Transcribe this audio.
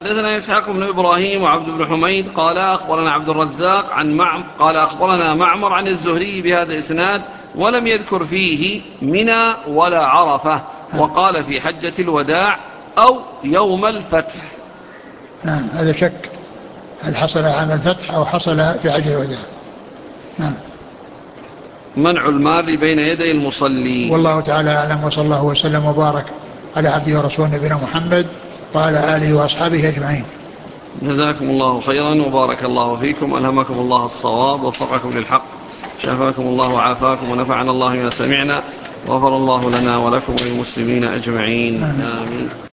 حدثنا إسحاق بن إبراهيم وعبد بن حميد قال أخبرنا عبد الرزاق قال أخبرنا معمر عن الزهري بهذا الإسناد ولم يذكر فيه منى ولا عرفة، وقال في حجة الوداع أو يوم الفتح. نعم، هذا شك هل حصل عام الفتح أو حصل في حجة الوداع. نعم. منع المار بين يدي المصلي. والله تعالى أعلم، وصلى الله وسلم وبارك على عبده ورسوله نبينا محمد وعلى آله وأصحابه أجمعين. جزاكم الله خيرا وبارك الله فيكم، ألهمكم الله الصواب ووفقكم للحق، شفاكم الله وعافاكم ونفعنا الله ما سمعنا، وغفر الله لنا ولكم وللمسلمين أجمعين، آمين.